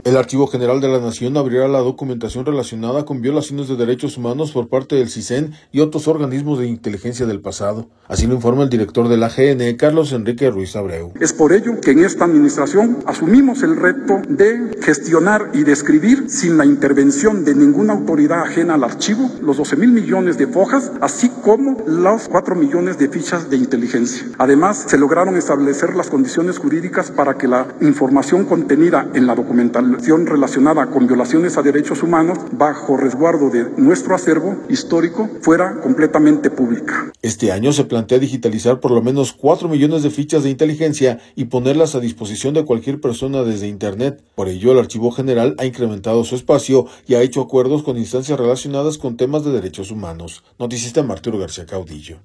El Archivo General de la Nación abrirá la documentación relacionada con violaciones de derechos humanos por parte del CISEN y otros organismos de inteligencia del pasado. Así lo informa el director de la AGN, Carlos Enrique Ruiz Abreu. Es por ello que en esta administración asumimos el reto de gestionar y describir sin la intervención de ninguna autoridad ajena al archivo los 12,000 millones de fojas, así como los 4 millones de fichas de inteligencia. Además, se lograron establecer las condiciones jurídicas para que la información contenida en la documentación relacionada con violaciones a derechos humanos bajo resguardo de nuestro acervo histórico fuera completamente pública. Este año se plantea digitalizar por lo menos 4 millones de fichas de inteligencia y ponerlas a disposición de cualquier persona desde Internet. Por ello, el Archivo General ha incrementado su espacio y ha hecho acuerdos con instancias relacionadas con temas de derechos humanos. Noticista Arturo García Caudillo.